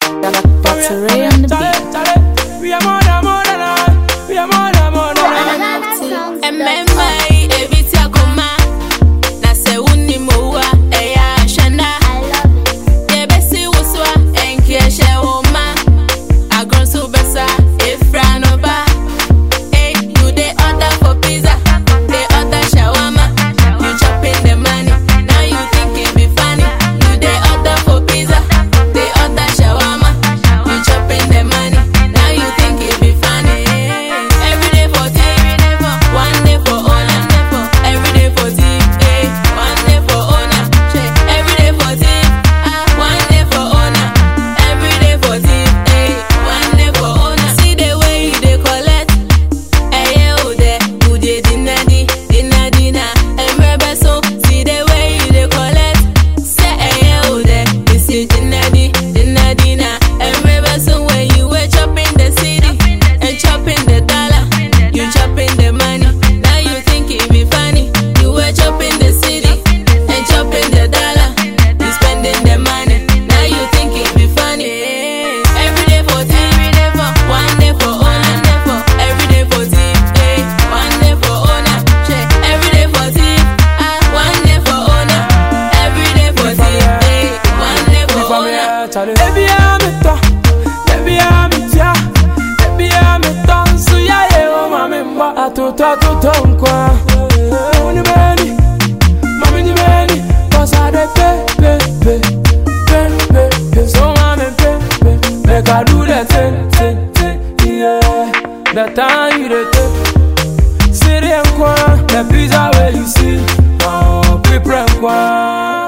That's Ray on the beat. We are more than we are more than baby, I'm a dog. Baby, I'm a tia. Baby, I'm a dog. So yeah, oh, mama, I to don't qua. Only many, mommy, the many. Cause I pay. So I'm a pay. Make I do that thing. Yeah, that time you the City and qua. The pizza where you see. Oh, people and qua.